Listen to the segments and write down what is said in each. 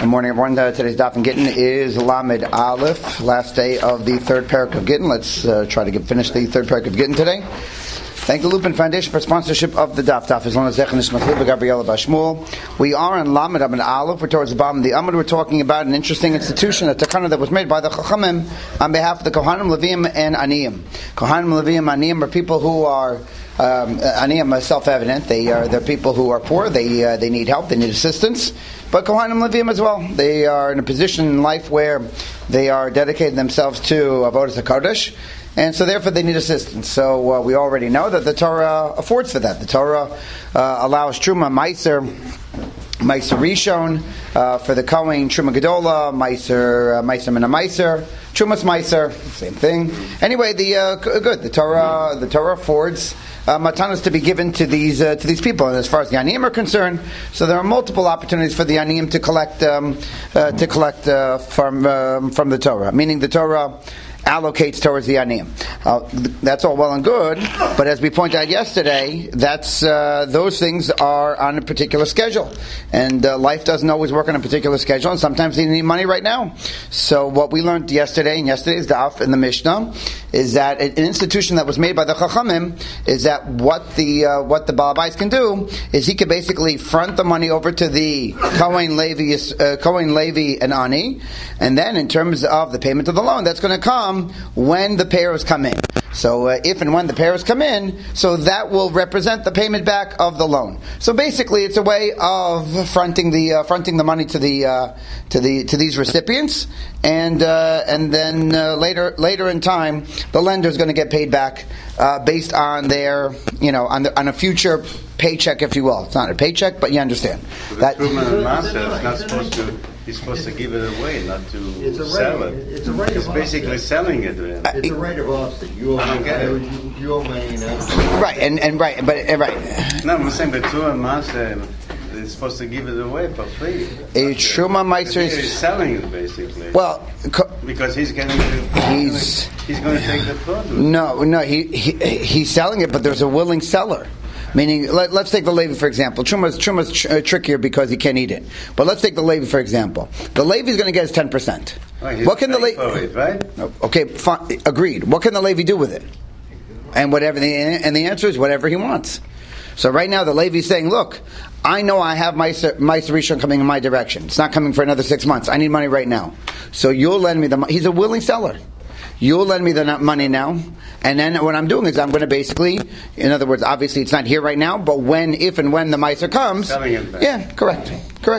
Good morning, everyone. Today's Daf in Gittin is Lamed Aleph, last day of the third parak of Gittin. Let's try to finish the third parak of Gittin today. Thank the Lupin Foundation for sponsorship of the Daf. Daf is on Zech and Ishmael Gabriela Bashmul. We are on Lamed Aleph. We're towards the bottom of the Amud. We're talking about an interesting institution, a takana that was made by the Chachamim on behalf of the Kohanim, Leviim, and Aniyim. Kohanim, Leviim, Aniyim are people who are Aniyim are self-evident. They're people who are poor. They need help. They need assistance. But Kohanim Leviim as well. They are in a position in life where they are dedicating themselves to Avodas HaKodesh, and so therefore they need assistance. So we already know that the Torah affords for that. The Torah allows Truma, Meiser Rishon for the Kohen, Truma Gedola, Meiser Mina Meiser, Trumas Meiser, same thing. Anyway, the Torah affords matanas to be given to these people, and as far as the aniyim are concerned, so there are multiple opportunities for the aniyim to collect from the Torah. Meaning the Torah allocates towards the aniyim. That's all well and good, but as we pointed out yesterday, that's those things are on a particular schedule, and life doesn't always work on a particular schedule, and sometimes they need money right now. So what we learned yesterday, and yesterday's daf in the Mishnah, is that an institution that was made by the Chachamim is that what the Baal Bais can do is he can basically front the money over to the Kohen, Levi, and Ani, and then in terms of the payment of the loan, that's going to come when the payers come in. So if and when the payers come in, so that will represent the payment back of the loan. So basically, it's a way of fronting the money to these recipients, and then later in time, the lender is going to get paid back based on their on a future paycheck, if you will. It's not a paycheck, but you understand. That Truma not supposed to. He's supposed to give it away, not to sell it. It's a right He's of basically selling it. It's a right of offset. Your money now. Right, and right, but right. No, I'm saying the Truma Master is supposed to give it away for free. A Truma Meiser is selling it basically. Well, because he's going to take the produce. No, he's selling it, but there's a willing seller. Meaning, let's take the Levi for example. Truma's trickier because he can't eat it. But let's take the Levi for example. The Levi is going to get his 10%. Right, what can the Levi? Right? Okay, fine, agreed. What can the Levi do with it? And the answer is whatever he wants. So right now the Levi is saying, look, I know I have my Rishon coming in my direction. It's not coming for another 6 months. I need money right now. So you'll lend me the money. He's a willing seller. You'll lend me the money now, and then what I'm doing is I'm going to basically, in other words, obviously it's not here right now, but if and when the Meiser comes, yeah, correct.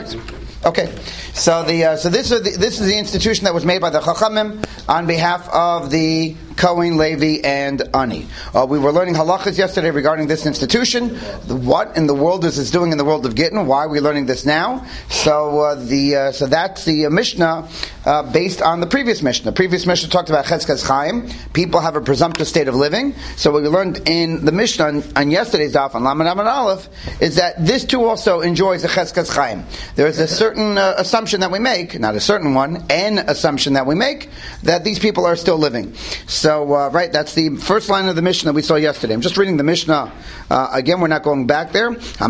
Okay, so this is the institution that was made by the Chachamim on behalf of the Kohen, Levi, and Ani. We were learning halachas yesterday regarding this institution. What in the world is this doing in the world of Gittin? Why are we learning this now? So that's the Mishnah based on the previous Mishnah. The previous Mishnah talked about Cheskes Chaim. People have a presumptive state of living. So what we learned in the Mishnah on yesterday's daf on Lamed Aleph is that this too also enjoys a Cheskes Chaim. There is a certain assumption that we make, not a certain one, an assumption that we make that these people are still living. So, that's the first line of the Mishnah we saw yesterday. I'm just reading the Mishnah again. We're not going back there. That's the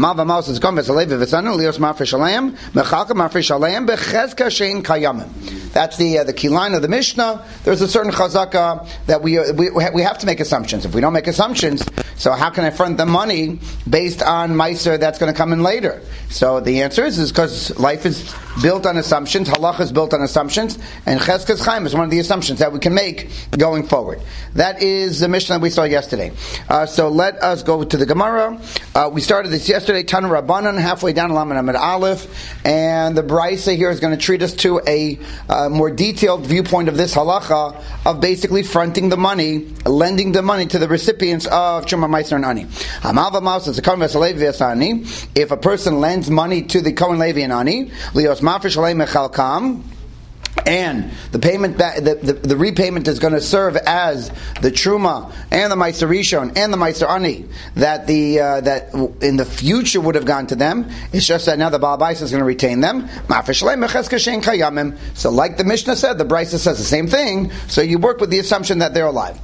key line of the Mishnah. There's a certain chazaka that we have to make assumptions. If we don't make assumptions, so how can I front the money based on Meiser that's going to come in later? So the answer is because life is built on assumptions, halacha is built on assumptions, and Cheskes Chaim is one of the assumptions that we can make going forward. That is the Mishnah we saw yesterday. So let us go to the Gemara. We started this yesterday, Tanu Rabbanan, halfway down Lamed Aleph, and the Brisa here is going to treat us to a more detailed viewpoint of this halacha of basically fronting the money, lending the money to the recipients of Truma Meiser and Ani. If a person lends money to the Kohen, Levi, and Ani, Lios Mafresh Alei Mechalkam, and the payment the repayment is going to serve as the truma and the meiser rishon and the meiser ani that that in the future would have gone to them. It's just that now the Baal Bais is going to retain them. So like the Mishnah said, the Brisa says the same thing. So you work with the assumption that they're alive.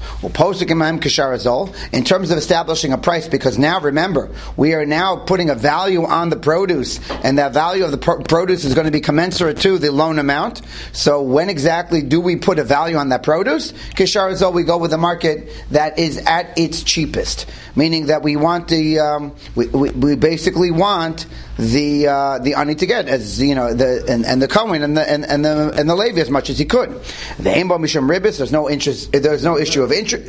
In terms of establishing a price, because now remember, we are now putting a value on the produce, and that value of the produce is going to be commensurate to the loan amount. So when exactly do we put a value on that produce? Kisharazol, we go with the market that is at its cheapest, meaning that we want the we basically want the ani to get, as you know, the Kohen and the Levi as much as he could. The Eimbo Mishum Ribis, there's no interest. There's no issue of interest.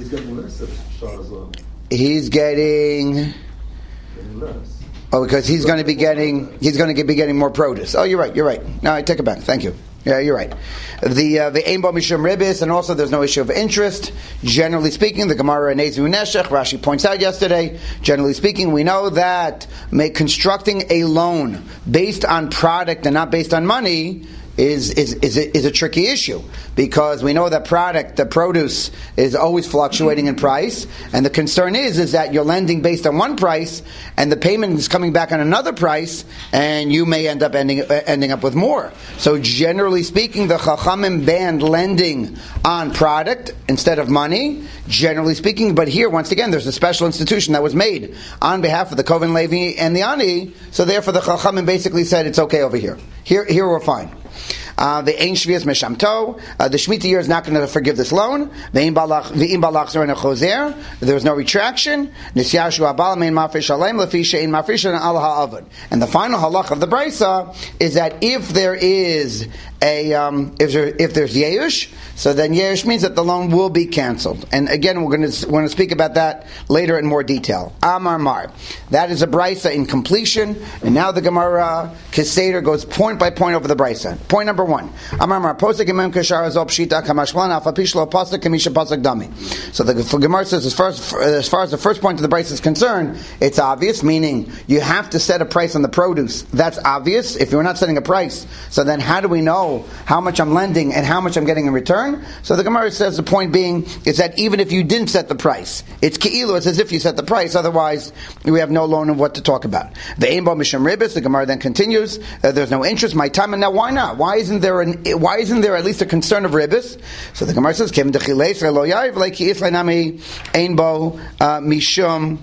He's getting less. Oh, because he's going to be getting more produce. Oh, you're right. No, I take it back. Thank you. Yeah, you're right. The Eimbo Mishum Ribis, and also there's no issue of interest. Generally speaking, the Gemara Nezu Neshech, Rashi points out yesterday, generally speaking, we know that constructing a loan based on product and not based on money is a tricky issue, because we know that the produce is always fluctuating in price, and the concern is that you're lending based on one price and the payment is coming back on another price, and you may end up ending up with more. So generally speaking, the Chachamim banned lending on product instead of money, generally speaking. But here, once again, there's a special institution that was made on behalf of the Kohen, Levi, and the Ani, so therefore the Chachamim basically said it's okay over here. Here we're fine. The Ein Shvias Meshamto. The Shemitah year is not going to forgive this loan. There's no retraction. And the final halach of the Brisa is that if there is if there's Yeush, so then Yeush means that the loan will be canceled. And again, we're going to speak about that later in more detail. Amar Mar. That is a Brisa in completion. And now the Gemara Keseder goes point by point over the Brisa. Point number 1. Amar Mar. Posek imem kashar azol pshita kamashlan afapishlo pasek kamisha pasek dami. So the Gemara says, as far as the first point of the Brisa is concerned, it's obvious, meaning you have to set a price on the produce. That's obvious. If you're not setting a price, so then how do we know how much I'm lending and how much I'm getting in return? So the Gemara says the point being is that even if you didn't set the price, it's ki'ilu, it's as if you set the price, otherwise we have no loan of what to talk about. The Eimbo Mishum Ribis, the Gemara then continues, there's no interest, my time, and now why not? Why isn't there at least a concern of Ribis? So the Gemara says, Kim dechiles lo yayiv like ki'isla nami Eimbo Mishum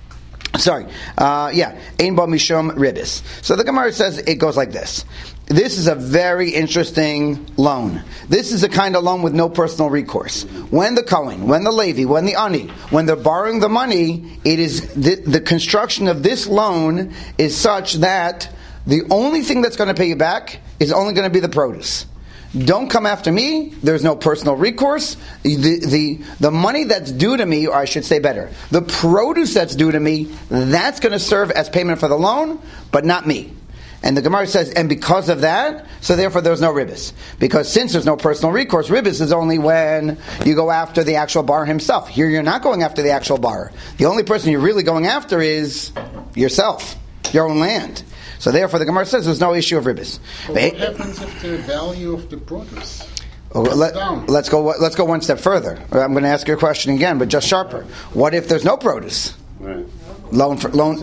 Eimbo Mishum Ribis. So the Gemara says it goes like this. This is a very interesting loan. This is a kind of loan with no personal recourse. When the Kohen, when the Levi, when the Ani, when they're borrowing the money, it is the construction of this loan is such that the only thing that's going to pay you back is only going to be the produce. Don't come after me. There's no personal recourse. The money that's due to me, or I should say better, the produce that's due to me, that's going to serve as payment for the loan, but not me. And the Gemara says, and because of that, so therefore there's no ribis. Because since there's no personal recourse, ribis is only when you go after the actual bar himself. Here you're not going after the actual bar. The only person you're really going after is yourself, your own land. So therefore the Gemara says there's no issue of ribis. But what happens if the value of the produce let's go one step further. I'm going to ask your question again, but just sharper. What if there's no produce? Right. Loan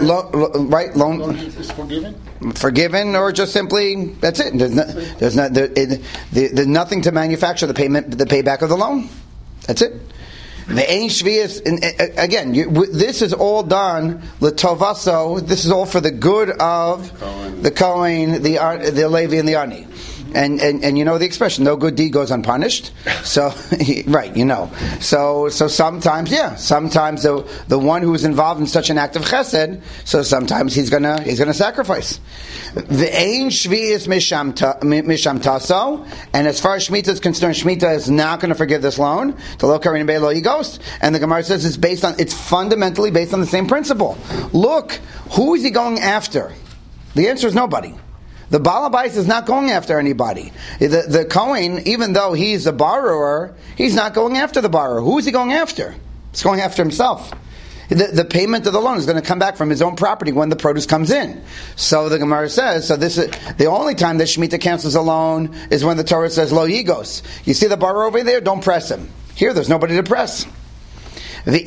is forgiven, or just simply that's it. There's nothing to manufacture the payback of the loan. That's it. The Ein Shvius, again, this is all done l'tovaso. This is all for the good of the Kohen, the Levi, and the Ani. And you know the expression, no good deed goes unpunished. So, right, you know. So sometimes the one who is involved in such an act of chesed, so sometimes he's gonna sacrifice. The Ein Shvius Mishamtaso, and as far as Shemitah is concerned, Shemitah is not going to forgive this loan. The Lo Karin Bei Lo Yigos, and the Gemara says it's fundamentally based on the same principle. Look, who is he going after? The answer is nobody. The Baal Bais is not going after anybody. The Kohen, even though he's a borrower, he's not going after the borrower. Who is he going after? He's going after himself. The payment of the loan is going to come back from his own property when the produce comes in. So the Gemara says, so this is the only time that Shemitah cancels a loan is when the Torah says lo yigos. You see the bar over there? Don't press him. Here, there's nobody to press. The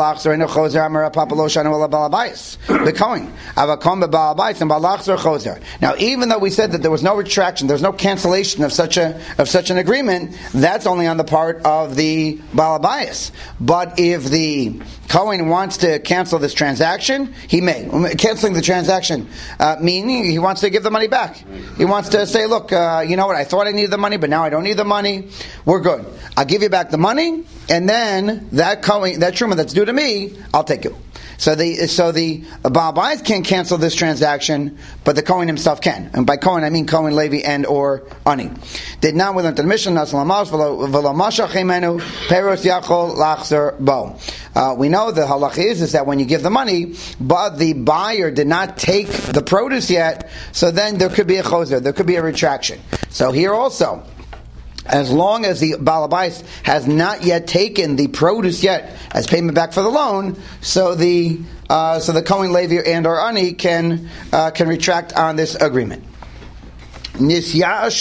Kohen Now, even though we said that there was no retraction, there's no cancellation of such an agreement, that's only on the part of the Balabayas. But if the Kohen wants to cancel this transaction, he may. Canceling the transaction, meaning he wants to give the money back. He wants to say, look, you know what, I thought I needed the money, but now I don't need the money. We're good. I'll give you back the money, and then that Kohen, that truma that's due to me, I'll take it. So the Baal Bayis can't cancel this transaction, but the Kohen himself can. And by Kohen, I mean Kohen, Levi, and or Ani. Did not we learn the mission? We know the halach is that when you give the money, but the buyer did not take the produce yet, so then there could be a choser, there could be a retraction. So here also, as long as the Baal Bayis has not yet taken the produce yet as payment back for the loan, so the Kohen, Levi, and or Ani can retract on this agreement. Gemara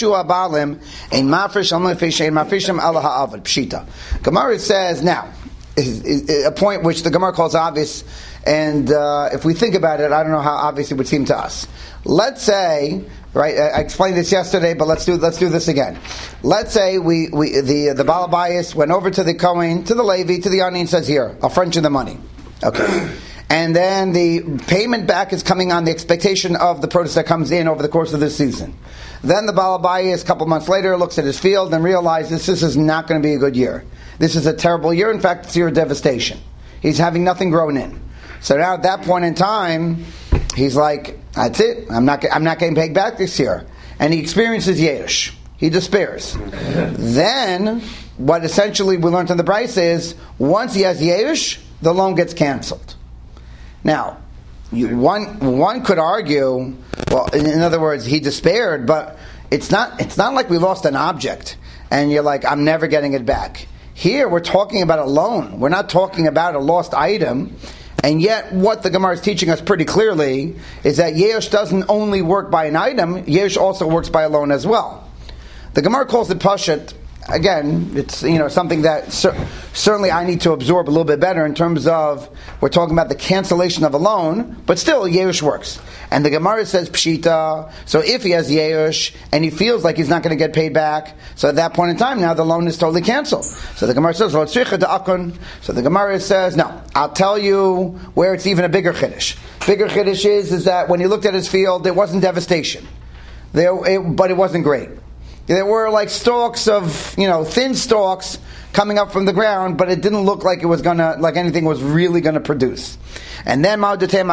says now a point which the Gemara calls obvious, and if we think about it, I don't know how obvious it would seem to us. Let's say. Right, I explained this yesterday, but let's do this again. Let's say the Baal Bayis went over to the Kohen, to the Levi, to the Ani, and says, "Here, I'll front you the money." Okay, and then the payment back is coming on the expectation of the produce that comes in over the course of this season. Then the Baal Bayis, a couple months later, looks at his field and realizes this is not going to be a good year. This is a terrible year. In fact, it's a year of devastation. He's having nothing grown in. So now at that point in time, he's like, that's it. I'm not getting paid back this year. And he experiences Yerush. He despairs. Then, what essentially we learned in the Bryce is, once he has Yerush, the loan gets canceled. Now, one could argue, well, in other words, he despaired, but it's not like we lost an object, and you're like, I'm never getting it back. Here, we're talking about a loan. We're not talking about a lost item. And yet, what the Gemara is teaching us pretty clearly is that Yerush doesn't only work by an item, Yerush also works by a loan as well. The Gemara calls it Pashat. Again, it's something that certainly I need to absorb a little bit better in terms of, we're talking about the cancellation of a loan, but still Yerush works. And the Gemara says Pshita, so if he has Yerush and he feels like he's not going to get paid back, so at that point in time now the loan is totally canceled. So the Gemara says, so the Gemara says, no, I'll tell you where it's even a bigger chiddush. Bigger chiddush is that when he looked at his field, there wasn't devastation, but it wasn't great. There were like stalks of, thin stalks coming up from the ground, but it didn't look like anything was really gonna produce. And then I might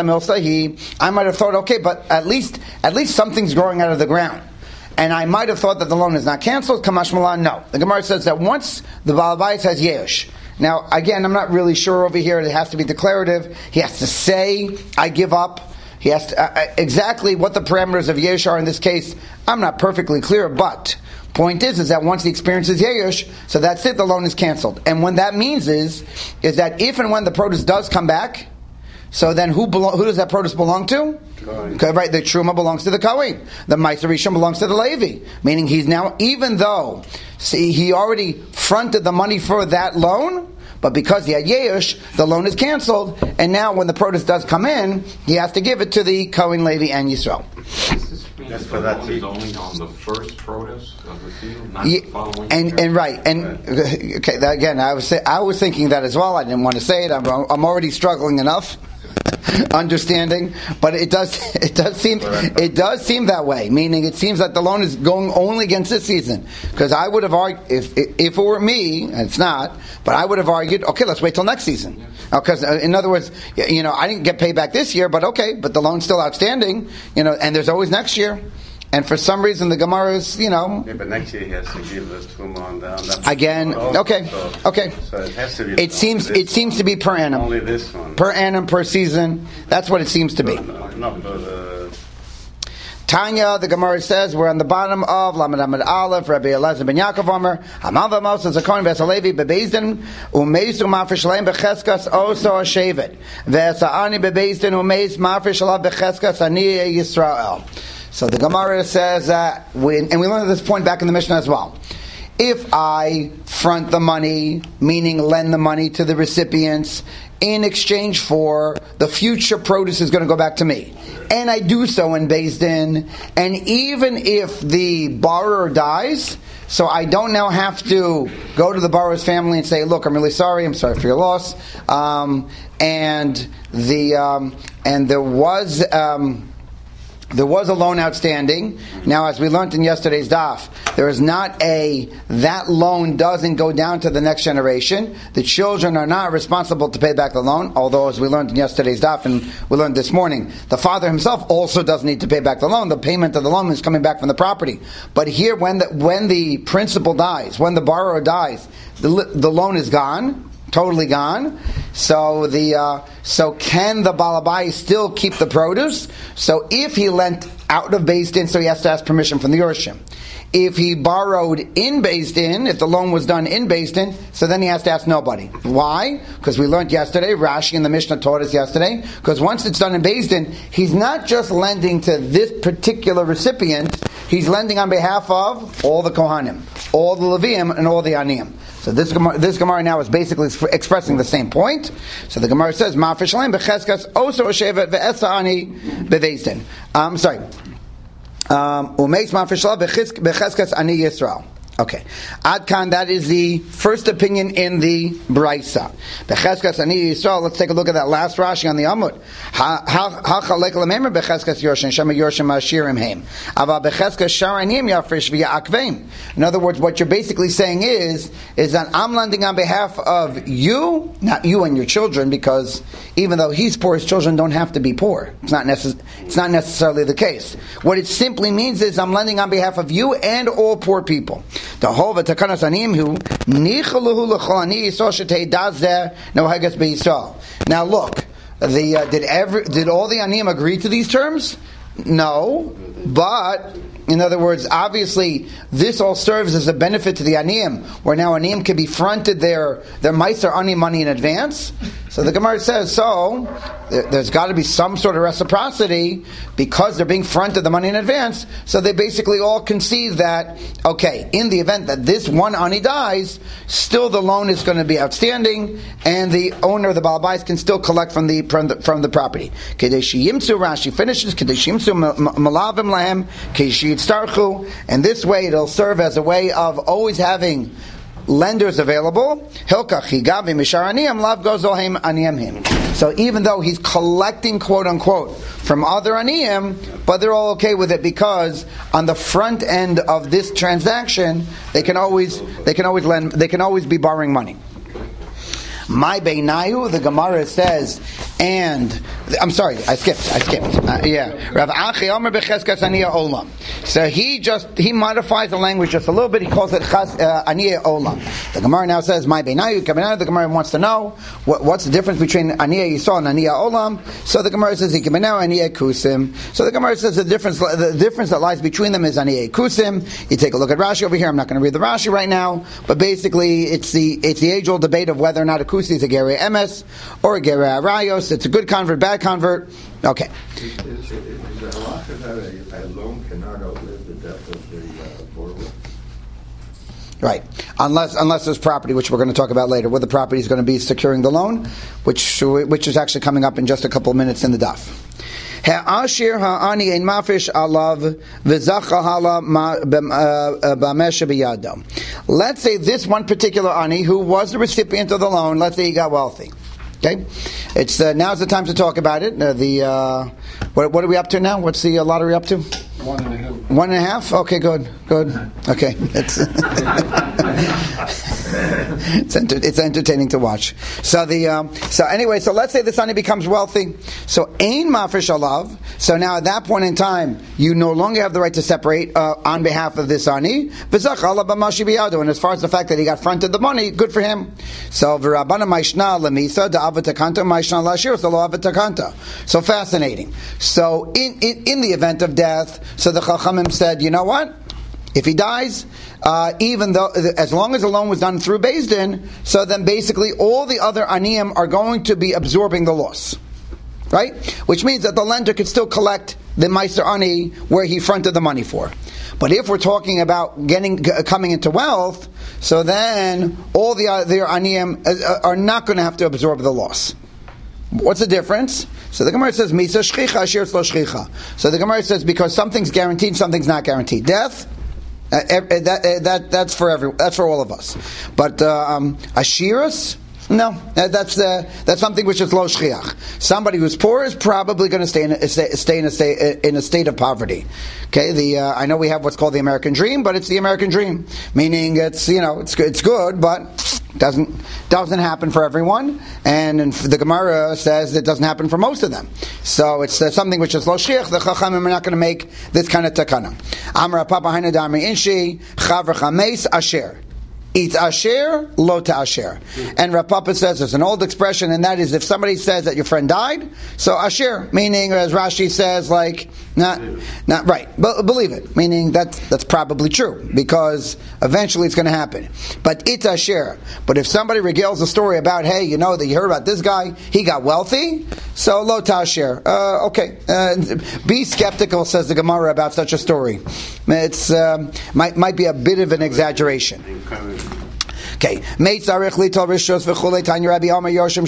have thought, okay, but at least something's growing out of the ground. And I might have thought that the loan is not canceled. Kamash Malan, no. The Gemara says that once the Baal Bayis has Yerush. Now, again, I'm not really sure over here. It has to be declarative. He has to say, I give up. He has to, exactly what the parameters of Yerush are in this case, I'm not perfectly clear, but point is that once he experiences Yerush, so that's it, the loan is canceled. And what that means is that if and when the produce does come back, so then who does that produce belong to? Okay, right, the Truma belongs to the Kohen. The Meiser Rishon belongs to the Levi. Meaning he's now, even though he already fronted the money for that loan, but because he had Yerush, the loan is canceled, and now when the produce does come in, he has to give it to the Kohen, Levi, and Yisrael. That's for that is only on the first produce of the field, not the following. And right, and okay, again, I was thinking that as well. I didn't want to say it. I'm already struggling enough understanding, but it does seem that way. Meaning, it seems that the loan is going only against this season. Because I would have argued, if it were me, and it's not, but I would have argued, okay, let's wait till next season. Because in other words, I didn't get paid back this year, but the loan's still outstanding. And there's always next year. And for some reason, the Gemara is, Yeah, but next year he has to give us Truma on that. Again, okay. So it has to be. It seems to be per annum. Only this one. Per annum, per season. That's what it seems to be. Tanya, the Gemara says, we're on the bottom of Lamed Amud Aleph, Rabbi Elazar ben Yaakov Omer, Hamal v'Mos Zakoin v'Esalevi bebezdin, umeis u'mafresh leim becheskas oso hashevet, v'esa'ani bebezdin umeis mafresh alav becheskas ani Yisrael. So the Gemara says that, and we learned this point back in the Mishnah as well. If I front the money, meaning lend the money to the recipients, in exchange for the future produce is going to go back to me, and I do so in Beis Din, and even if the borrower dies, so I don't now have to go to the borrower's family and say, look, I'm really sorry, I'm sorry for your loss, and there was a loan outstanding. Now, as we learned in yesterday's daf, there is not that loan doesn't go down to the next generation. The children are not responsible to pay back the loan, although as we learned in yesterday's daf and we learned this morning, the father himself also doesn't need to pay back the loan. The payment of the loan is coming back from the property. But here, when the principal dies, when the borrower dies, the loan is gone. Totally gone. So can the Balabai still keep the produce? So if he lent out of Beis Din, so he has to ask permission from the Yorshim. If he borrowed in Beis Din, if the loan was done in Beis Din, so then he has to ask nobody. Why? Because we learned yesterday, Rashi and the Mishnah taught us yesterday, because once it's done in Beis Din, he's not just lending to this particular recipient, he's lending on behalf of all the Kohanim, all the Leviim, and all the Aniyim. So this Gemara now is basically expressing the same point. So the Gemara says, "Ma'afish leim becheskas oso shevet ve'esa'ani bebeis din." Sorry. Umeis ma'afish leim becheskas ani Yisrael. Okay. Ad kan, that is the first opinion in the Braisa. Becheskas ani Yisrael. Let's take a look at that last Rashi on the Amud. Ha-chalek l'memer becheskas yorshin, shema yorshim ashirim heim. Ava becheskas sharanim yafresh via akveim. In other words, what you're basically saying is that I'm lending on behalf of you, not you and your children, because even though he's poor, his children don't have to be poor. It's not necessarily the case. What it simply means is I'm lending on behalf of you and all poor people. Now look, did all the Aniyim agree to these terms? No, but in other words, obviously, this all serves as a benefit to the Aniyim, where now Aniyim can be fronted their Meiser Ani money in advance. So the Gemara says, there's got to be some sort of reciprocity because they're being fronted the money in advance. So they basically all concede that, okay, in the event that this one Ani dies, still the loan is going to be outstanding, and the owner of the Balabais can still collect from the property. Kedeshi Yimtzu, Rashi finishes, Kedeshi Yimtzu Malavim Lahem, Kedeshi Yitztarchu, and this way it'll serve as a way of always having lenders available. So even though he's collecting, quote unquote, from other aniyim, but they're all okay with it because on the front end of this transaction, they can always lend, they can always be borrowing money. My Beinayu, the Gemara says, and I'm sorry, I skipped. Rav Achi Omer becheskas aniya olam. So he modifies the language just a little bit. He calls it aniya olam. The Gemara now says, my Beinayu. The Gemara wants to know what's the difference between aniya Yisrael and aniya olam. So the Gemara says, aniya kusim. So the Gemara says the difference that lies between them is aniya kusim. You take a look at Rashi over here. I'm not going to read the Rashi right now, but basically it's the age-old debate of whether or not a kusim is a Gerei Emes or a Gerei Arayos. It's a good convert, bad convert. Okay. Is the halacha that a loan cannot outlive the death of the borrower? Right. Unless there's property, which we're going to talk about later, where the property is going to be securing the loan, which is actually coming up in just a couple of minutes in the daf. Ha'ashir ha'ani ein mafish alav v'zacha hala b'amesha b'yado. Let's say this one particular ani who was the recipient of the loan, let's say he got wealthy. Okay? It's now's the time to talk about it. What are we up to now? What's the lottery up to? 1.5. 1.5? Okay, good. Good. Okay. It's entertaining to watch. So anyway, so let's say the Ani becomes wealthy. So Ein Mafresh Alav. So now at that point in time, you no longer have the right to separate on behalf of this Ani. V'zach Allah b'mashi biyado. And as far as the fact that he got fronted the money, good for him. So v'Rabbana Maishna lemisa da'avatakanta Maishna lashir so lo avatakanta. So fascinating. So in the event of death, so the Chachamim said, you know what? If he dies, even though, as long as the loan was done through Beis Din, so then basically all the other aniyim are going to be absorbing the loss, right? Which means that the lender could still collect the Meiser Ani where he fronted the money for. But if we're talking about coming into wealth, so then all the other aniyim are not going to have to absorb the loss. What's the difference? So the Gemara says, Misa shchicha, ashir lo shchicha. So the Gemara says, because something's guaranteed, something's not guaranteed. Death, that's for all of us. But ashiras, no, that's something which is lo shchiach. Somebody who's poor is probably going to stay in a state of poverty. Okay, I know we have what's called the American dream, but it's the American dream, meaning it's good, but doesn't happen for everyone, and the Gemara says it doesn't happen for most of them. So it's something which is lo shchiach. The Chachamim are not going to make this kind of takana. Amar Papa Haina Damri Inshi Chavra Chameis Asher. It's asher, lo ta'asher. And Rav Papa says there's an old expression, and that is if somebody says that your friend died, so asher, meaning as Rashi says, like not right, but believe it, meaning that's probably true because eventually it's going to happen. But it's asher. But if somebody regales a story about, hey, you know that you heard about this guy, he got wealthy, so lo ta'asher. Okay, be skeptical, says the Gemara, about such a story. It's might be a bit of an exaggeration. Okay, Meitzarich lital rishos v'chulei Tanya Rabbi Amar Yarshim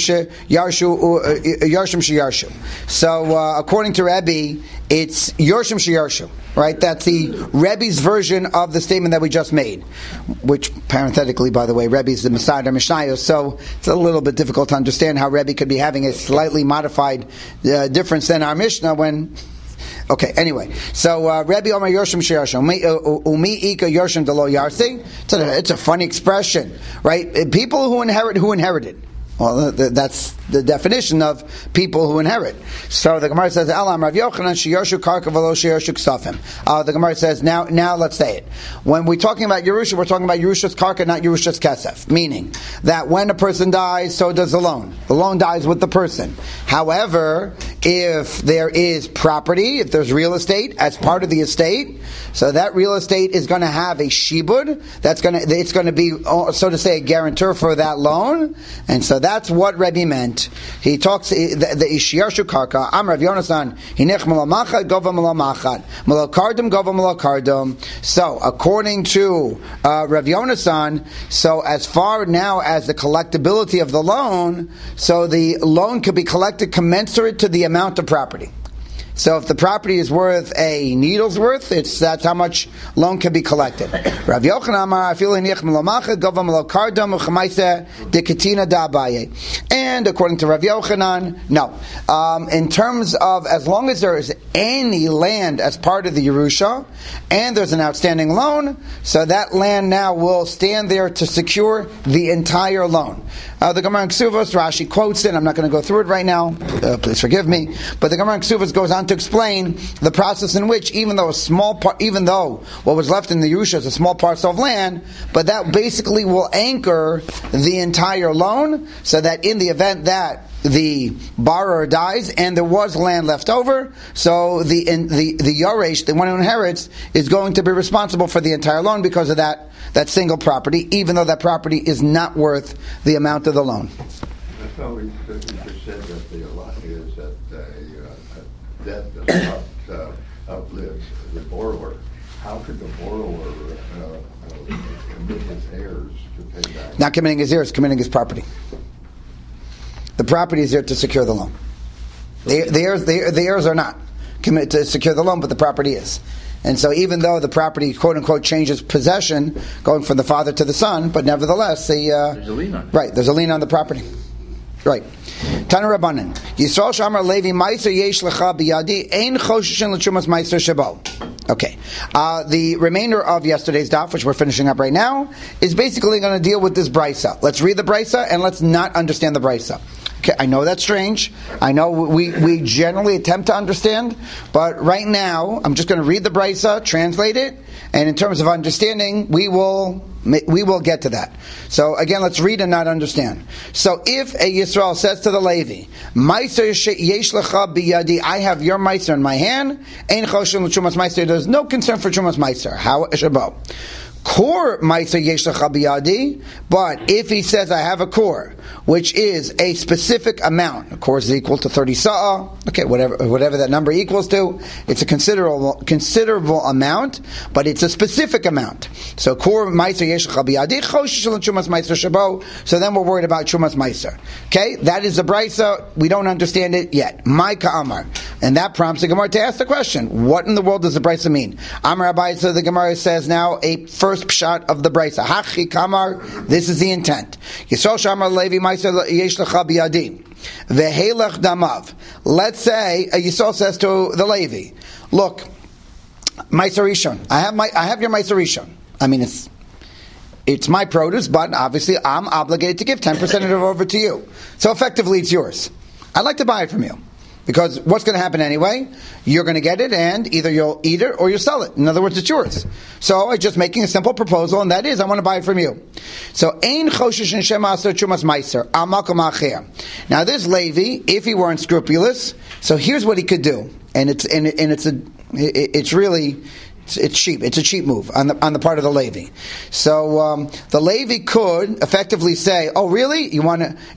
sheyarshu. So according to Rabbi, it's Yarshim sheyarshu, right? That's the Rebbe's version of the statement that we just made. Which parenthetically, by the way, Rebbe's the Messiah Mishnayos, so it's a little bit difficult to understand how Rebbe could be having a slightly modified difference than our Mishnah when. Okay, anyway, so Rabbi Omer Yoshim Sheyashim Umi Ika Yoshim Delo Yarsi. It's a funny expression, right? People who inherited. Well, that's the definition of people who inherit. So the Gemara says, Elam Rav Yochanan Sheyarshu Karka V'lo Sheyarshu Ksafim. The Gemara says, now let's say it. When we're talking about Yerusha, we're talking about Yerusha's Karka, not Yerusha's Kesef. Meaning that when a person dies, so does the loan. The loan dies with the person. However, if there is property, if there's real estate as part of the estate, so that real estate is going to have a shibud. It's going to be, so to say, a guarantor for that loan, and so that's what Rebbe meant. He talks the Ishiyarshu Karka. Am Rav Yonasan Hinech Malamachad Gova Malamachad Malakardum Gova Malakardum. So according to Rav Yonasan, so as far now as the collectability of the loan, so the loan could be collected commensurate to the amount of property. So if the property is worth a needle's worth, that's how much loan can be collected. Rav Yochanan Amar Afilu Hinich Melomachad Gova Melokardam Uchamaisa Dekatina Da'abaye. And according to Rav Yochanan, no. In terms of as long as there is any land as part of the Yerusha and there's an outstanding loan, so that land now will stand there to secure the entire loan. The Gemara in Ksuvos, Rashi quotes it. I'm not going to go through it right now. Please forgive me. But the Gemara in Ksuvos goes on to explain the process in which, even though what was left in the Yerusha is a small parcel of land, but that basically will anchor the entire loan, so that in the event that the borrower dies and there was land left over, so the Yoresh, the one who inherits, is going to be responsible for the entire loan because of that single property, even though that property is not worth the amount of the loan. That's how we just said that the lot is that debt does not outlive the borrower. How could the borrower commit his heirs to pay back? Not committing his heirs, committing his property. The property is there to secure the loan. The heirs are not committed to secure the loan, but the property is. And so even though the property, quote unquote, changes possession, going from the father to the son, but nevertheless, there's a lien on it. Right, there's a lien on the property. Right. Tana Rabbanan. Yisrael Shamar Levi Meiser Yesh Lecha Biyadi Ein Choshishin L'Trumas Meiser Shabo. Okay. The remainder of yesterday's daf, which we're finishing up right now, is basically going to deal with this brisa. Let's read the brisa and let's not understand the brisa. Okay, I know that's strange. I know we generally attempt to understand, but right now I'm just going to read the brisa, translate it, and in terms of understanding, we will get to that. So again, let's read and not understand. So if a Yisrael says to the Levi, "Meiser yesh lecha biyadi," I have your meiser in my hand. Ein choshen l'trumas meiser. There's no concern for trumas meiser. How shabo? Kor meiser yesh lecha biyadi. But if he says, I have a kor, which is a specific amount, of course, is equal to 30 sa'ah. Okay, whatever that number equals to, it's a considerable amount, but it's a specific amount. So kor meiser yesh lecha biyadi choshen l'trumas meiser shabo. So then we're worried about trumas meiser. Okay, that is the brisa. We don't understand it yet. My ka'amar, and that prompts the Gemara to ask the question: what in the world does the brisa mean? Amar Abai, so the Gemara says now a first pshat of the brisa. Hachi kamar. This is the intent. Yisrael Shamar Levi Meiser Yesh Lecha Biyadi Vehelach Damav. Let's say Yisrael says to the Levi, "Look, Meiser Rishon. I have your Meiser Rishon. I mean, it's my produce, but obviously I'm obligated to give 10% of it over to you. So effectively, it's yours. I'd like to buy it from you." Because what's going to happen anyway? You're going to get it, and either you'll eat it or you'll sell it. In other words, it's yours. So I'm just making a simple proposal, and that is, I want to buy it from you. So, ein choshish and shema aser trumas meiser al makom acher. Now, this Levi, if he were unscrupulous, so here's what he could do, and it's cheap. It's a cheap move on the part of the Levi. So the Levi could effectively say, "Oh, really? You want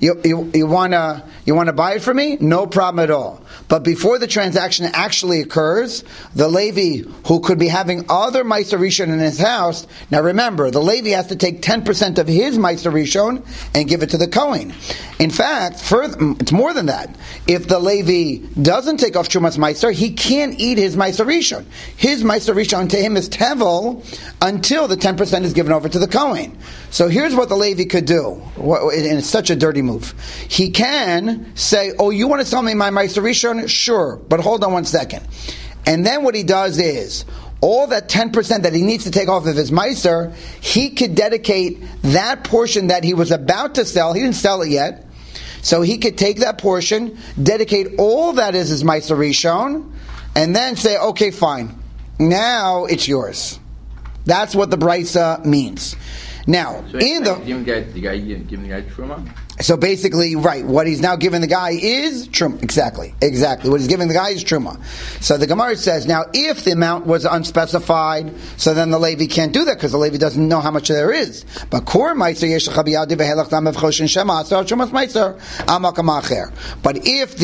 to buy it from me? No problem at all." But before the transaction actually occurs, the Levi, who could be having other Meiser Rishon in his house, now remember, the Levi has to take 10% of his Meiser Rishon and give it to the Kohen. In fact, it's more than that. If the Levi doesn't take off Trumas Meiser, he can't eat his Meiser Rishon. His Meiser Rishon to him is tevel until the 10% is given over to the Kohen. So here's what the Levi could do, and it's such a dirty move. He can say, "Oh, you want to sell me my Meiser Rishon? Sure, but hold on one second." And then what he does is, all that 10% that he needs to take off of his Meiser, he could dedicate that portion that he was about to sell. He didn't sell it yet. So he could take that portion, dedicate all that is his Meiser Rishon, and then say, "Okay, fine. Now it's yours." That's what the brisa means. Now, so the guy giving the guy truma. So basically, right, what he's now giving the guy is truma. Exactly. What he's giving the guy is truma. So the Gemara says, now if the amount was unspecified, so then the Levi can't do that because the Levi doesn't know how much there is. But kor meiser yesh lecha biyadi vehelach dam choshen shema asar trumas meiser amakam acher. But if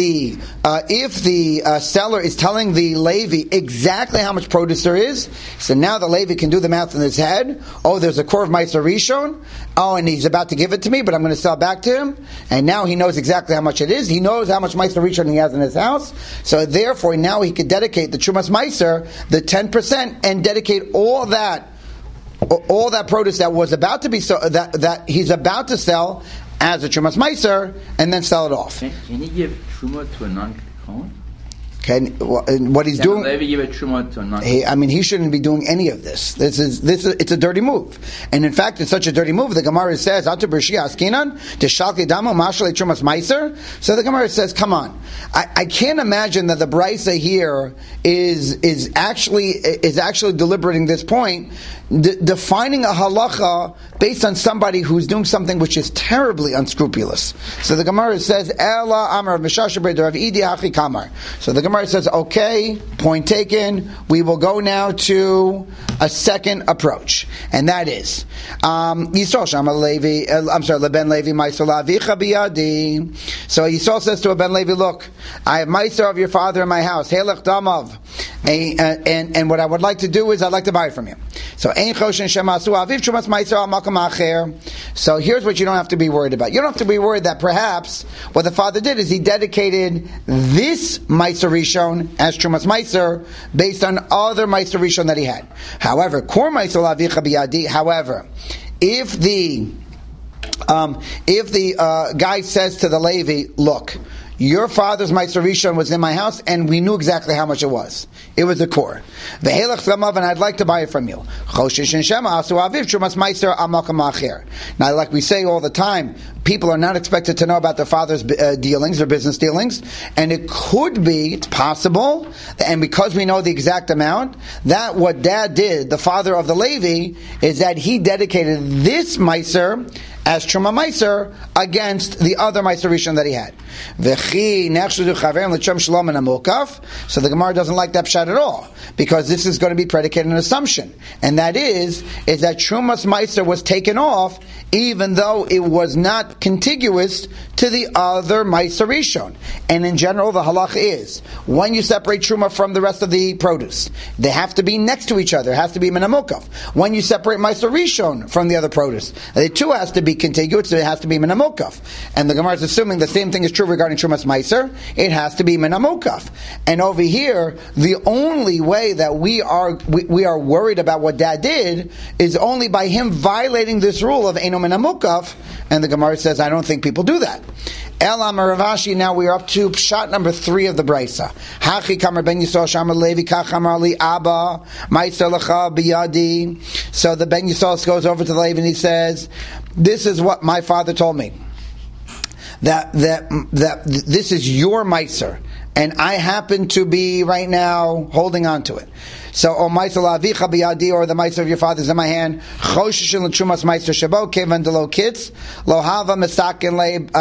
the seller is telling the Levi exactly how much produce there is, so now the Levi can do the math in his head. Oh, there's a kor of meiser rishon. Oh, and he's about to give it to me, but I'm going to sell back to him. And now he knows exactly how much it is. He knows how much Meiser Rishon he has in his house. So therefore, now he could dedicate the Trumas Meiser, the 10%, and dedicate all that produce that was about to be that he's about to sell as a Trumas Meiser, and then sell it off. Can he give Truma to a non-Kohen? Okay, what he's doing. He shouldn't be doing any of this. It's a dirty move, and in fact, it's such a dirty move. The Gemara says, "Atu b'rshia askinan deshalke damo mashal trumas meiser." So the Gemara says, "Come on, I can't imagine that the brisa here is actually deliberating this point, defining a halacha based on somebody who's doing something which is terribly unscrupulous." So the Gemara says, "Ela amar mishashaber derav idi hachi kamar." So the Gemara says, okay, point taken. We will go now to a second approach, and that is Yisrael Shama Levi. Leben Levi Meiser Lavicha Biyadi. So Yisrael says to Ben Levi, "Look, I have Meiser of your father in my house. Helech Damav, and what I would like to do is I'd like to buy it from you." So Ein Choshen Shemasu Aviv Trumas Meiser Al Makam Acher. So here's what you don't have to be worried about. You don't have to be worried that perhaps what the father did is he dedicated this Meiser Rishon as Trumas Meiser based on other Meiser Rishon that he had. However, Kor Meiser Lavicha Biyadi. However, if the If the guy says to the Levi, look, your father's Meiser Rishon was in my house, and we knew exactly how much it was. It was a core. And I'd like to buy it from you. Now, like we say all the time, people are not expected to know about their father's dealings or business dealings, and it could be, it's possible, and because we know the exact amount, that what Dad did, the father of the Levi, is that he dedicated this Meiser as Truma Meiser against the other Meiser Rishon that he had. So the Gemara doesn't like that pshat at all, because this is going to be predicated on an assumption, and that is that Trumas Meiser was taken off even though it was not contiguous to the other Meiser Rishon. And in general, the halach is, when you separate Truma from the rest of the produce, they have to be next to each other. It has to be Menamokaf. When you separate Meiser Rishon from the other produce, the two has to be contiguous, so it has to be Menamokaf. And the Gemara is assuming the same thing is true regarding Trumas Meiser. It has to be Menamokaf. And over here, the only way that we are worried about what Dad did is only by him violating this rule of Eino Menamokaf. And the Gemara says, I don't think people do that. Elam Ravashi, now we are up to pshat number 3 of the Brisa. Hachi Kamar Ben Yisrael Shamar Levi Kachamar Ali Abba Meiser Lecha Biyadi. So the Ben Yisrael goes over to the Levi and he says, this is what my father told me. That this is your Meiser, and I happen to be right now holding on to it. So, O Meiser La'avicha biyadi, or the Meiser of your father is in my hand. Choshishin l'trumas Meiser shabo kevan delo kitz lohava mesaken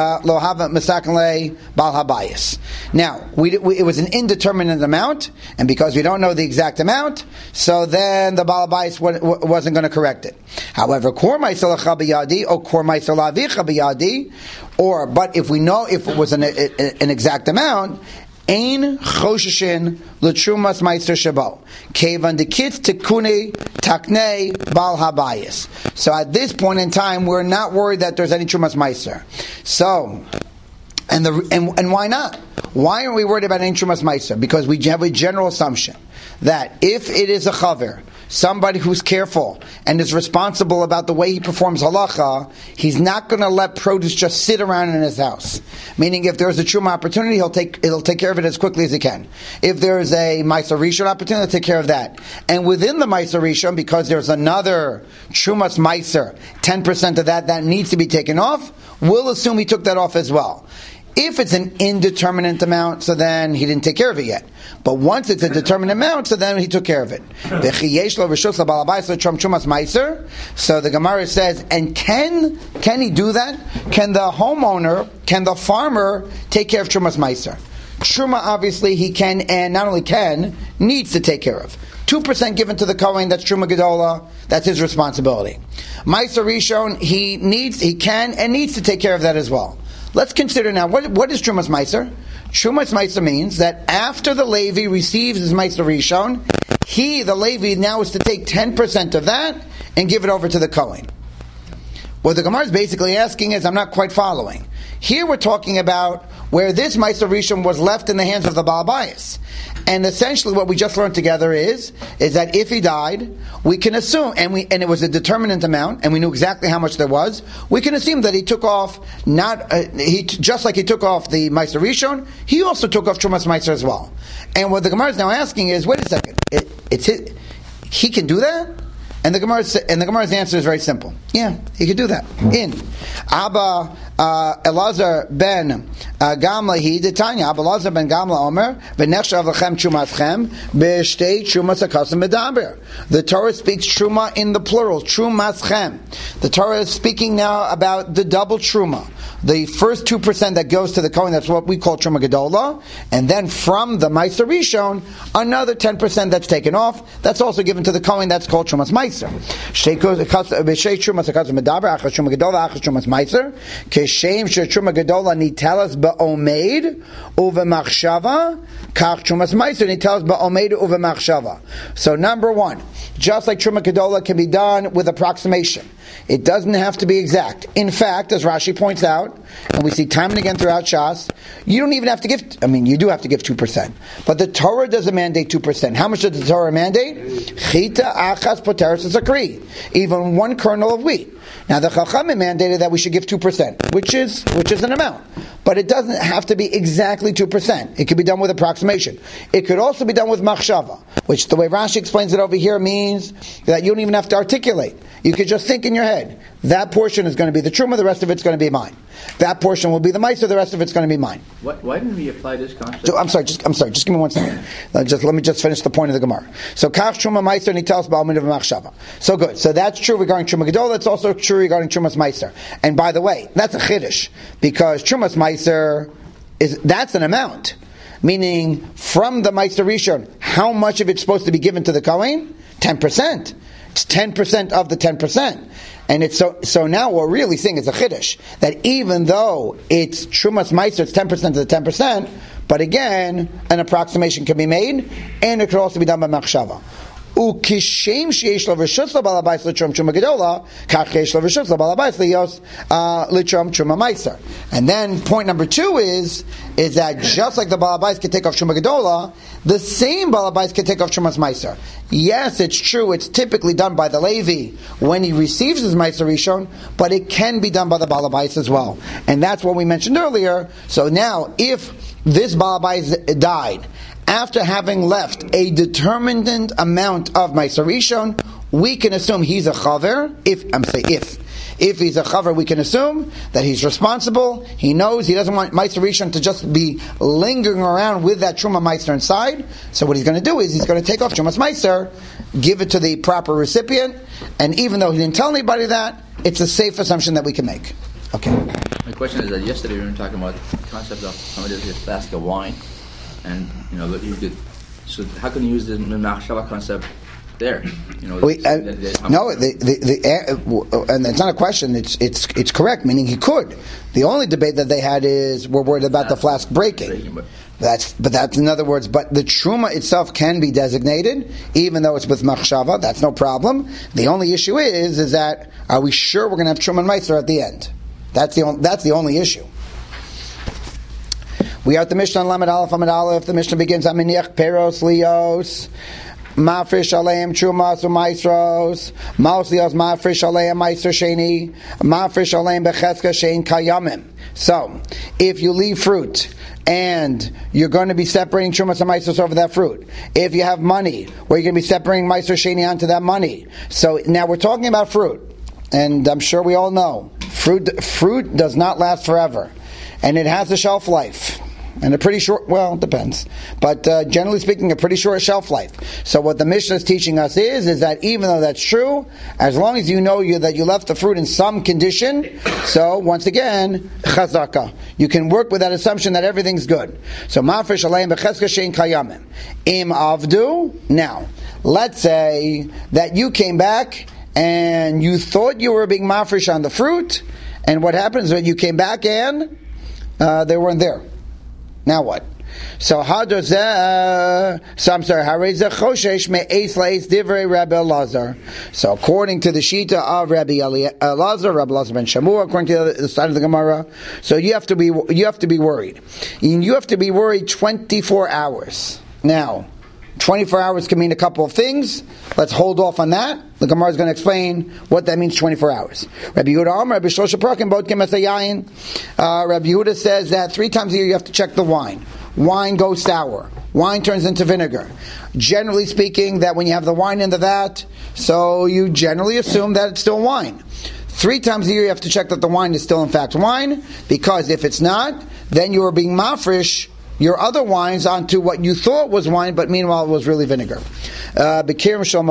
le bal habayis. Now, it was an indeterminate amount, and because we don't know the exact amount, so then the bal habayis wasn't going to correct it. However, kor Meiser lecha biyadi or kor Meiser La'avicha biyadi, but if we know if it was an exact amount, Ein choshishin l'trumas Meiser shabo kevan dekitz tekune taknei bal habayis. So at this point in time, we're not worried that there's any trumas Meiser. So, and why not? Why are we worried about any trumas Meiser? Because we have a general assumption that if it is a chaver, somebody who's careful and is responsible about the way he performs halacha, he's not going to let produce just sit around in his house. Meaning, if there's a truma opportunity, he'll take care of it as quickly as he can. If there's a Meiser Rishon opportunity, he'll take care of that. And within the Meiser Rishon, because there's another trumas Meiser, 10% of that needs to be taken off, we'll assume he took that off as well. If it's an indeterminate amount, so then he didn't take care of it yet. But once it's a determinate amount, so then he took care of it. So the Gemara says, and can he do that? Can the homeowner, can the farmer take care of Trumas Meiser? Truma, obviously, he can, and not only can, needs to take care of. 2% given to the Kohen, that's Truma Gedola, that's his responsibility. Meiser Rishon, he can and needs to take care of that as well. Let's consider now, what is Trumas Meiser? Trumas Meiser means that after the Levi receives his Meiser Rishon, the Levi, now is to take 10% of that and give it over to the Kohen. What the Gemara is basically asking is, I'm not quite following. Here we're talking about where this Meiser Rishon was left in the hands of the Baal Bayis. And essentially what we just learned together is that if he died, we can assume, and it was a determinate amount, and we knew exactly how much there was, we can assume that he took off, just like he took off the Meiser Rishon, he also took off Trumas Meiser as well. And what the Gemara is now asking is, wait a second, he can do that? And the Gemara's answer is very simple. Yeah, he could do that. Abba Elazar ben Gamla he detanya. Abba Elazar ben Gamla Omer v'nechshav lachem trumatchem b'shtei trumas hakasim medaber. The Torah speaks truma in the plural, trumaschem. The Torah is speaking now about the double truma. The first 2% that goes to the Kohen, that's what we call Truma Gedola, and then from the Meiser Rishon, another 10% that's taken off, that's also given to the Kohen, that's called Trumas Meiser. B'shei Trumas hakasim medaber achas Truma Gedola achas Trumas Meiser Keshem Truma Gedola nitelas ba'omeid uvemachshava kach Trumas Meiser nitelas ba'omeid uvemachshava. So number one, just like Truma Gedola can be done with approximation, it doesn't have to be exact. In fact, as Rashi points out, and we see time and again throughout Shas, you don't even have to give, you do have to give 2%. But the Torah doesn't mandate 2%. How much does the Torah mandate? Chita achas poteres zakri. Even one kernel of wheat. Now the Chachamim mandated that we should give 2%, which is an amount. But it doesn't have to be exactly 2%. It could be done with approximation. It could also be done with machshava, which the way Rashi explains it over here means that you don't even have to articulate. You could just think in your head, that portion is going to be the truma, the rest of it's going to be mine. That portion will be the meiser, the rest of it's going to be mine. Why didn't we apply this concept? So, I'm sorry, just give me 1 second. Let me just finish the point of the Gemara. So kach truma meiser, and he tells ba'almin of machshava. So good. So that's true regarding truma gedola. It's also true regarding trumas meiser. And by the way, that's a chiddush, because trumas meiser that's an amount. Meaning, from the meiser rishon, how much of it's supposed to be given to the kohen? 10%. It's 10% of the 10%. And it's so now what we're really seeing is a chiddush, that even though it's trumas meiser, it's 10% of the 10%, but again, an approximation can be made, and it could also be done by machshava. Ukishem sheish lo v'shutz lo balabais l'trum truma gedola, kach sheish lo v'shutz lo balabais l'trum truma meiser. And then point number 2 is that just like the balabais can take off truma gedola, the same balabais can take off trumas meiser. Yes, it's true, it's typically done by the Levi when he receives his meiser rishon, but it can be done by the balabais as well. And that's what we mentioned earlier. So now, if this balabais died after having left a determined amount of meiser rishon, we can assume he's a chaver. If he's a chaver, we can assume that he's responsible. He knows he doesn't want meiser rishon to just be lingering around with that truma meiser inside. So what he's going to do is he's going to take off trumas meiser, give it to the proper recipient, and even though he didn't tell anybody that, it's a safe assumption that we can make. Okay. My question is that yesterday we were talking about the concept of somebody has a flask of wine, and you could. So how can you use the machshava concept there? No, and it's not a question. It's correct. Meaning he could. The only debate that they had is we're worried about the flask breaking. That's in other words. But the truma itself can be designated, even though it's with machshava. That's no problem. The only issue is that are we sure we're going to have truma and meiser at the end? That's the only issue. We are at the Mishnah on Lamed Aleph Amud Aleph. The Mishnah begins Aminiach Peros Lios Mafresh Aleim Trumas Umaisros Maus Lios Mafresh Aleim Meiser Sheni Mafresh Aleim Becheska Shein Kayamim. So, if you leave fruit and you're going to be separating Trumas and Meisos over that fruit, if you have money, where you're going to be separating Meiser Sheni onto that money. So now we're talking about fruit, and I'm sure we all know fruit does not last forever, and it has a shelf life. And a pretty short, well, it depends. But generally speaking, a pretty short shelf life. So what the Mishnah is teaching us is that even though that's true, as long as you know that you left the fruit in some condition, so once again, chazaka. You can work with that assumption that everything's good. So mafresh aleim becheska shein kayamim. Im avdu. Now, let's say that you came back and you thought you were being mafresh on the fruit, and what happens when you came back and they weren't there? Now what? So I'm sorry. So according to the Shita of Rabbi Elazar, Rabbi Elazar ben Shammua, according to the side of the Gemara, so you have to be worried. You have to be worried 24 hours. Now, 24 hours can mean a couple of things. Let's hold off on that. The Gemara is going to explain what that means 24 hours. Rabbi Yehuda Amar, Rabbi Shloshah Prakim, Bod Kemes Hayayin. Rabbi Yehuda says that 3 times a year you have to check the wine. Wine goes sour. Wine turns into vinegar. Generally speaking, that when you have the wine in the vat, so you generally assume that it's still wine. 3 times a year you have to check that the wine is still in fact wine, because if it's not, then you are being mafresh your other wines onto what you thought was wine, but meanwhile it was really vinegar. B'kidom shel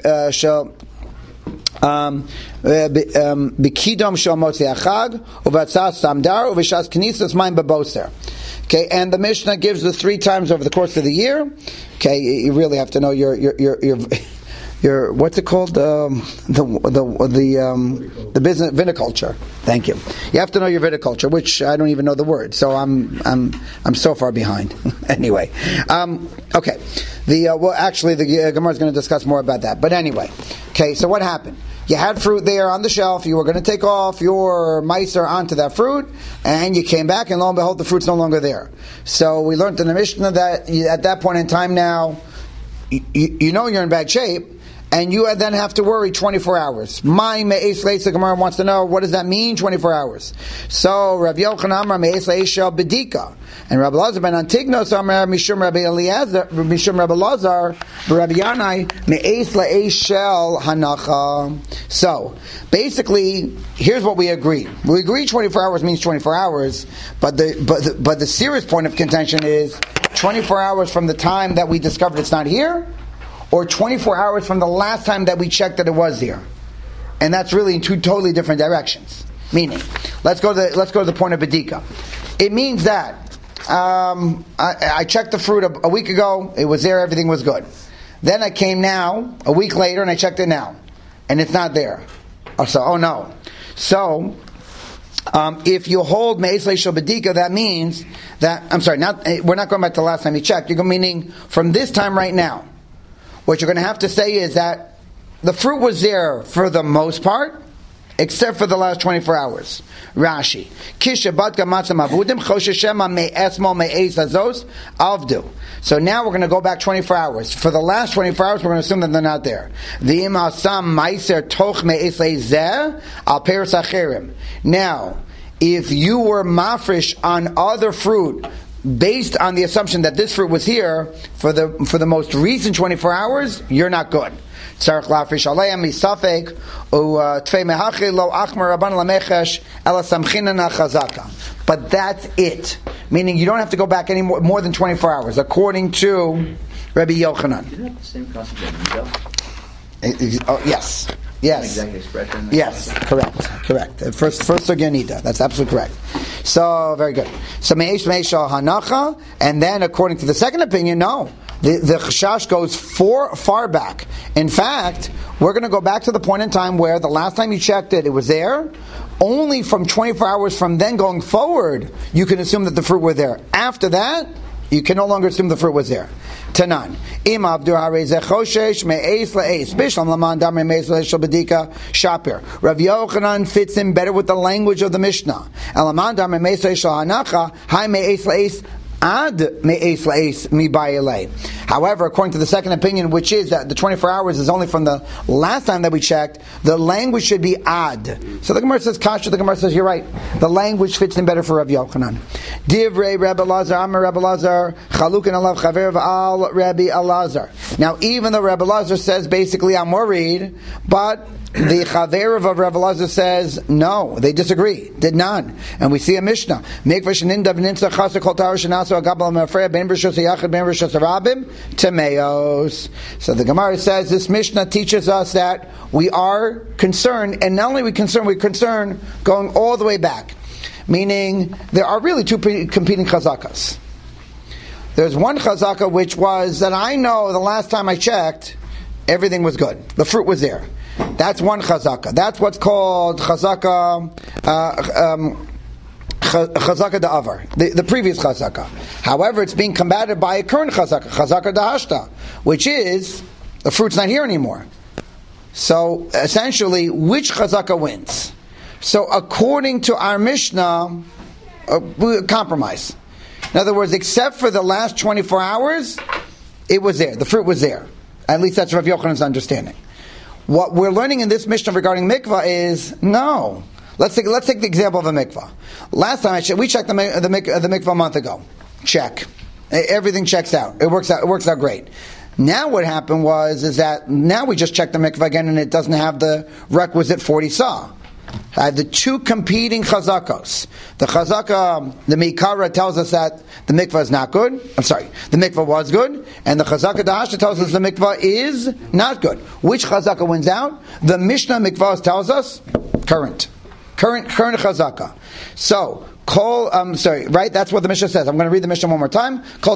motzei achag uvatzas samdar uvishas knisas mayim beboser. Okay, and the Mishnah gives the 3 times over the course of the year. Okay, you really have to know your what's it called? The business viticulture. Thank you. You have to know your viticulture, which I don't even know the word, so I'm so far behind. Anyway, okay. Actually, the Gemara is going to discuss more about that. But anyway, okay. So what happened? You had fruit there on the shelf. You were going to take off your meiser onto that fruit, and you came back, and lo and behold, the fruit's no longer there. So we learned in the Mishnah that at that point in time now, you know you're in bad shape. and you then have to worry 24 hours. My me'es leis, the Gemara wants to know, what does that mean, 24 hours? So, Rav Yochanan Amar me'es leis shel bedika. And Rabbi Lazar ben Antignos Amar Mishum Rabbi Eliezer, Mishum Rabbi Lazar, Rabbi Yanai me'es leis shel hanacha. So, basically, here's what we agree. We agree 24 hours means 24 hours, but the serious point of contention is 24 hours from the time that we discovered it's not here, or 24 hours from the last time that we checked that it was here. And that's really in two totally different directions. Meaning, let's go to the point of bedika. It means that I checked the fruit a week ago, it was there, everything was good. Then I came now, a week later, and I checked it now, and it's not there. So, no. So, if you hold me'es leis shel bedika, that means that, we're not going back to the last time you checked, you're meaning from this time right now. What you're going to have to say is that the fruit was there for the most part, except for the last 24 hours. Rashi. Kisha batka matzah mavudim chosheshema me'esmo me'es azos avdu. So now we're going to go back 24 hours. For the last 24 hours, we're going to assume that they're not there. V'im asam meiser toch me'es leizeh al peres acherim. Now, if you were mafresh on other fruit, based on the assumption that this fruit was here for the most recent 24 hours, you're not good. But that's it. Meaning you don't have to go back any more than 24 hours, according to Rabbi Yochanan. Isn't that the same concept as Nida? Yes. Yes. Exact expression. Yes. Correct. First Nida. That's absolutely correct. So very good. So me'esh me'eshal hanacha, and then according to the second opinion, no. The chashash goes far back. In fact, we're going to go back to the point in time where the last time you checked it was there. Only from 24 hours from then going forward, you can assume that the fruit was there. After that, you can no longer assume the fruit was there. Tanan. Im abdu harezeh choshesh me'es le'es. Bishlam laman damar me'es le'es shel bedika shapir. Rav Yochanan fits in better with the language of the Mishnah. Elaman damar me'es le'es shel hanacha. Hai me'es le'es ad me'es le'es mi ba'ilei. However, according to the second opinion, which is that the 24 hours is only from the last time that we checked, the language should be ad. So the Gemara says kasha, the Gemara says you're right. The language fits in better for Rabbi Yochanan. Divrei Rabbi Elazar, Amar Rabbi Elazar, chalukin alav chaver v'al Rabbi Elazar. Now, even though Rabbi Elazar says basically I'm worried, but the chaver of Rabbi Elazar says no, they disagree. Did none. And we see a Mishnah. Mikvash ninda b'ninsa chasa kol ta'ar shenasu agabal mafreya ben b'rishos yachid ben b'rishos rabim temeos. So the Gemara says this Mishnah teaches us that we are concerned, and not only we're concerned going all the way back. Meaning, there are really two competing chazakas. There's one chazaka which was that I know the last time I checked, everything was good. The fruit was there. That's one chazaka. That's what's called chazaka da'avar, the previous chazaka. However, it's being combated by a current chazaka da'ashta, which is the fruit's not here anymore. So essentially, which chazaka wins? So according to our Mishnah, we compromise. In other words, except for the last 24 hours, it was there. The fruit was there. At least that's Rav Yochanan's understanding. What we're learning in this Mishnah regarding mikvah is, no. Let's take the example of a mikvah. Last time we checked the mikvah a month ago. Check. Everything checks out. It works out great. Now what happened is that now we just checked the mikvah again and it doesn't have the requisite 40 sah. I have the two competing chazakos. The chazaka, the Meikara tells us that the mikvah is not good. The mikvah was good. And the chazaka da'ashta tells us the mikvah is not good. Which chazaka wins out? The Mishnah mikvah tells us current chazaka. So, right? That's what the Mishnah says. I'm going to read the Mishnah one more time. So,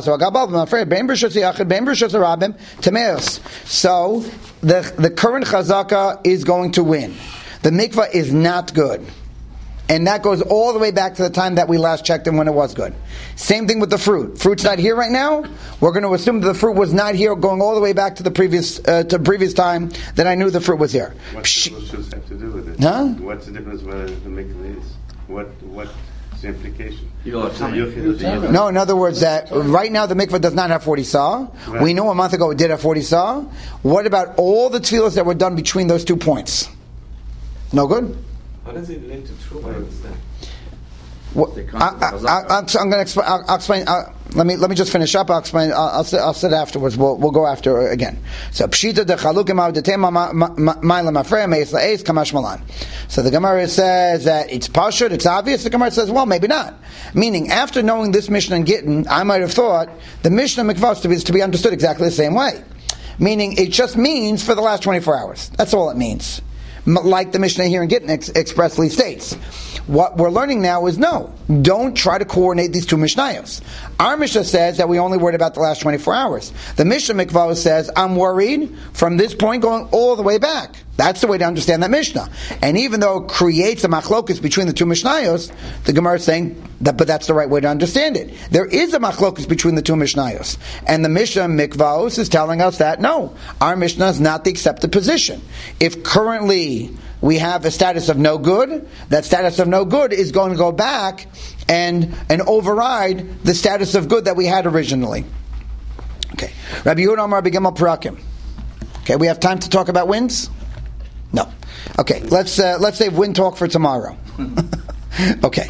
the current chazaka is going to win. The mikvah is not good. And that goes all the way back to the time that we last checked and when it was good. Same thing with the fruit. Fruit's not here right now. We're going to assume that the fruit was not here going all the way back to the previous time that I knew the fruit was here. What does have to do with it? Huh? What's the difference whether the mikvah is? What What's the implication? You are So telling me. No, in other words, that right now the mikvah does not have 40 saw. Right. We know a month ago it did have 40 saw. What about all the tefillos that were done between those 2 points? No good? How does it link to true? I understand. What, I'm going to explain. I'll explain. Let me just finish up. I'll explain. I'll sit afterwards. We'll go after again. So pshita de chalukim avdetema ma'ila mafreya meis la'eis kamash malan. So the Gemara says that it's pashut, it's obvious. The Gemara says, well, maybe not. Meaning, after knowing this Mishnah in Gittin, I might have thought the Mishnah mikvah is to be understood exactly the same way. Meaning, it just means for the last 24 hours. That's all it means. Like the Mishnah here in Gittin expressly states. What we're learning now is no, don't try to coordinate these two Mishnayos. Our Mishnah says that we only worried about the last 24 hours. The Mishnah Mikvah says, I'm worried from this point going all the way back. That's the way to understand that Mishnah. And even though it creates a machlokus between the two Mishnayos, the Gemara is saying that, but that's the right way to understand it. There is a machlokus between the two Mishnayos. And the Mishnah Mikvahos is telling us that no, our Mishnah is not the accepted position. If currently we have a status of no good, that status of no good is going to go back and override the status of good that we had originally. Okay. Rabbi Yehuda Amar B'Gimel Parakim. Okay, we have time to talk about winds? No. Okay, let's save wind talk for tomorrow. Okay.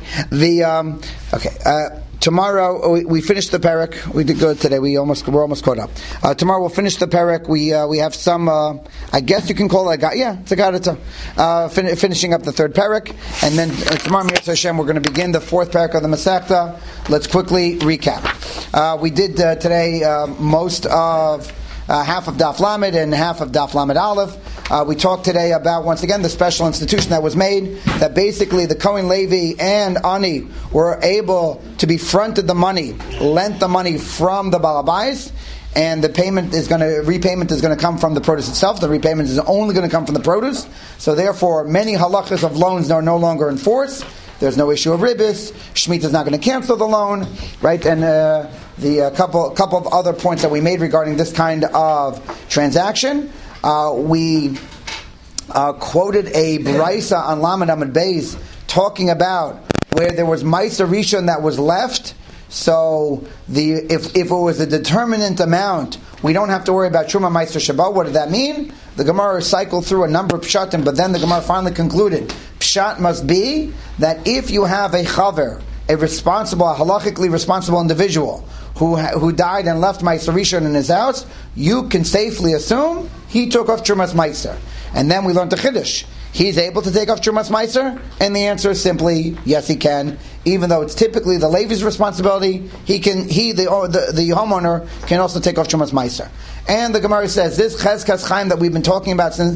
Tomorrow we finished the parak. We did good today. We're almost caught up. Tomorrow we'll finish the parak. We have some. I guess you can call it it's a gadita. Finishing up the third parak, and then tomorrow Mitzvah Hashem we're going to begin the fourth parak of the Masechta. Let's quickly recap. We did today most of half of Daf Lamed and half of Daf Lamed Aleph. We talked today about, once again, the special institution that was made, that basically the Kohen Levi and Ani were able to be fronted the money, lent the money from the Balabais, and the repayment is going to come from the produce itself. The repayment is only going to come from the produce. So therefore, many halachas of loans are no longer in force. There's no issue of ribbis. Shemitah is not going to cancel the loan, right? And the couple of other points that we made regarding this kind of transaction. We quoted a brisa on Lamed Amud Beis talking about where there was Ma'aser Rishon that was left. So if it was a determinant amount, we don't have to worry about Truma Ma'aser Shabbat. What did that mean? The Gemara cycled through a number of pshatim, but then the Gemara finally concluded pshat must be that if you have a chaver, a halachically responsible individual who died and left Ma'aser Rishon in his house, you can safely assume he took off Trumas Ma'aser. And then we learned the Chiddush. He's able to take off Trumas Ma'aser? And the answer is simply, yes, he can. Even though it's typically the Levi's responsibility, the homeowner, can also take off Trumas Ma'aser. And the Gemara says, this Chezkas Chaim that we've been talking about since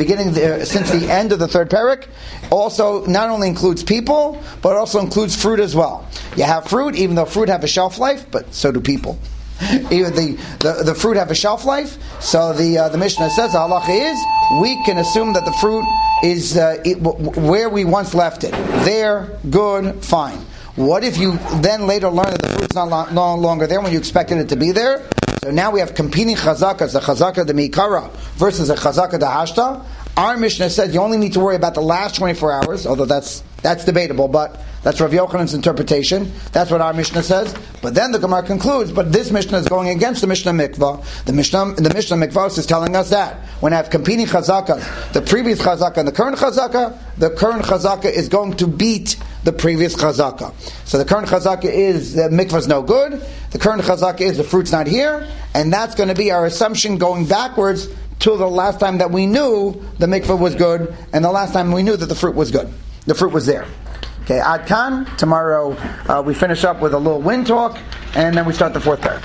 the end of the third parak, also not only includes people, but also includes fruit as well. You have fruit, even though fruit have a shelf life, but so do people. Even the fruit have a shelf life. So the Mishnah says the halacha is we can assume that the fruit is where we once left it. There, good, fine. What if you then later learn that the fruit's no longer there when you expected it to be there? So now we have competing chazakas, the chazaka de mikara versus a chazaka de hashta. Our Mishnah says you only need to worry about the last 24 hours, although that's debatable, but that's Rav Yochanan's interpretation. That's what our Mishnah says. But then the Gemara concludes, but this Mishnah is going against the Mishnah Mikvah. The Mishnah Mikvah is telling us that when I have competing chazakas, the previous chazaka and the current chazaka is going to beat the previous chazaka. So the current chazaka is the mikvah's no good, the current chazaka is the fruit's not here, and that's going to be our assumption going backwards till the last time that we knew the mikvah was good, and the last time we knew that the fruit was good. The fruit was there. Okay, Ad Kan. Tomorrow we finish up with a little wind talk, and then we start the fourth parak.